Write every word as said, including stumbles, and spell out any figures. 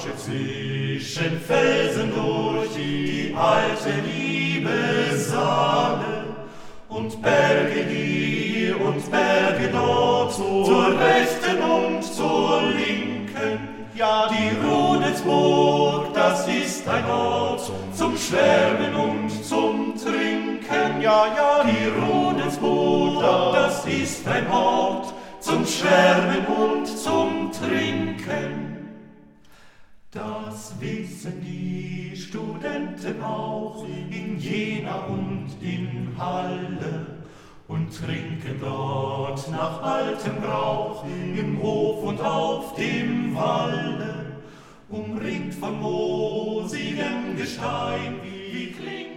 marschiert zwischen Felsen durch die alte Liebessaale und Berge hier und Berge dort, zur rechten und zur linken. Ja, die Rudelsburg, das ist ein Ort zum Schwärmen und zum Trinken. Ja, ja, die Rudelsburg, das ist ein Ort zum Schwärmen und zum Trinken. Das wissen die Studenten auch in Jena und in Halle und trinken dort nach altem Brauch im Hof und auf dem Walle, umringt von moosigem Gestein, wie klingt